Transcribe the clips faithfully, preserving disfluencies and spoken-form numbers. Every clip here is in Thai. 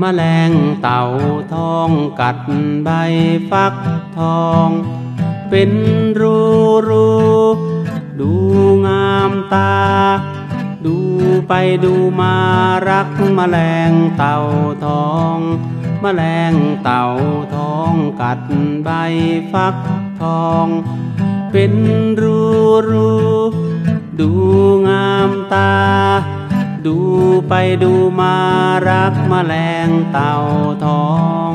แมลงเต่าทองกัดใบฟักทองเป็นรูรูดูงามตาดูไปดูมารักแมลงเต่าทองแมลงเต่าทองกัดใบฟักทองเป็นรูรูดูงามตาดูไปดูมารักแมลงเต่าทอง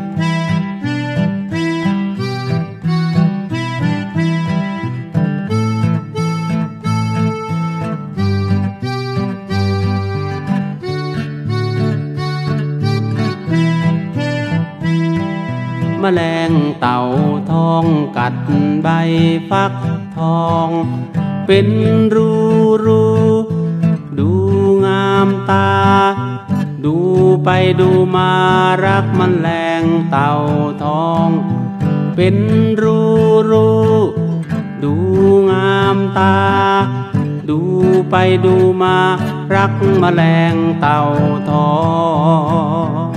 แมลงเต่าทองกัดใบฟักทองเป็นรูรูดูงามตาดูไปดูมารักแมลงเต่าทองเป็นรูรูดูงามตาดูไปดูมารักแมลงเต่าทอง